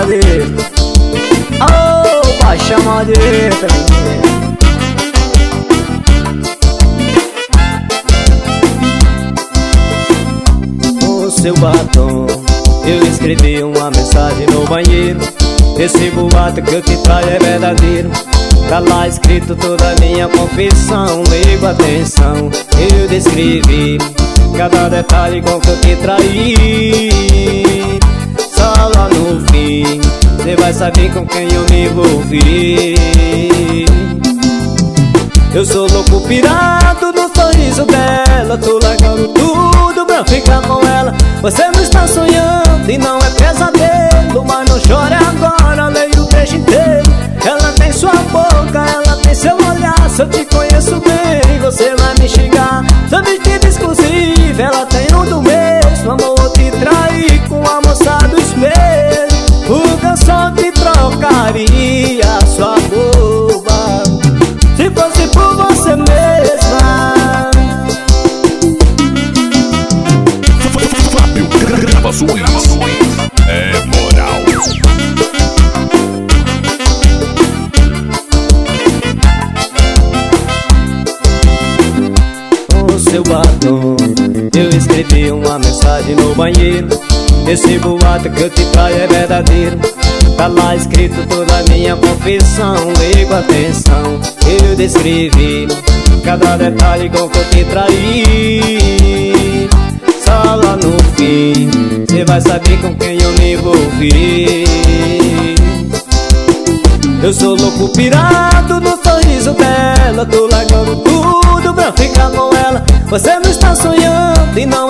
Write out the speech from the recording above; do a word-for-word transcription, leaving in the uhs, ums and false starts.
chamadeira. Oh, vai chamadeira. Com seu batom eu escrevi uma mensagem no banheiro. Esse boato que eu te traio é verdadeiro. Tá lá escrito toda a minha confissão. Ligo atenção, eu descrevi cada detalhe com que eu te traí. Só lá no fim cê vai saber com quem eu me envolvi. Eu sou louco pirado no sorriso dela. Tô largando tudo pra ficar com ela. Você não está sonhando e não é pesadelo. Mas não chore agora, leia o trecho inteiro. Ela tem sua boca, ela tem seu olhar. Se eu te conheço bem, você vai me xingar. Seu vestido exclusivo, ela tem um do mesmo. Amor, eu te traí com a moça do espelho. O que eu só te trocaria, sua boba, se fosse por você mesma. Fábio Gravações é moral. Com seu batom eu escrevi uma mensagem no banheiro. Esse boato que eu te traio é verdadeiro. Tá lá escrito toda a minha confissão. Ligo atenção, eu descrevi cada detalhe com que eu te traí. Só lá no fim cê vai saber com quem eu me envolvi. Eu sou louco pirado no sorriso dela. Tô largando tudo pra ficar com ela. Você não está sonhando e não